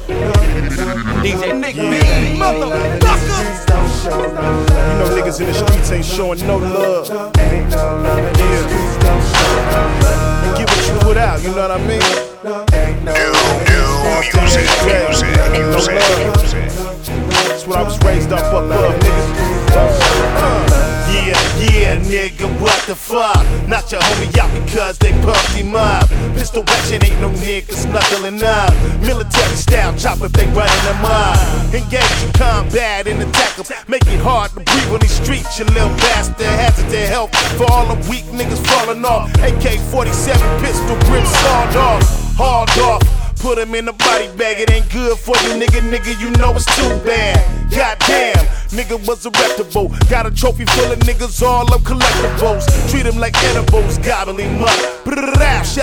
DJ Nick B, motherfucker. You know niggas in the streets ain't showing no love. Yeah. You get what you put out, you know what I mean? That's what I was raised up above, nigga. Yeah, nigga, what the fuck? Knock your homie out because they pumped him up. Pistol action, ain't no niggas knuckling up. Military style chop if they running them up. Engage in combat and attack them. Make it hard to breathe on these streets, you little bastard. Hazard to health for all the weak niggas falling off. AK-47 pistol grip sawed off. Hauled off. Put him in the body bag, it ain't good for you, nigga, you know it's too bad. Goddamn, nigga was arrestable. Got a trophy full of niggas, all up collectibles. Treat him like edibles, gobble him up. Shut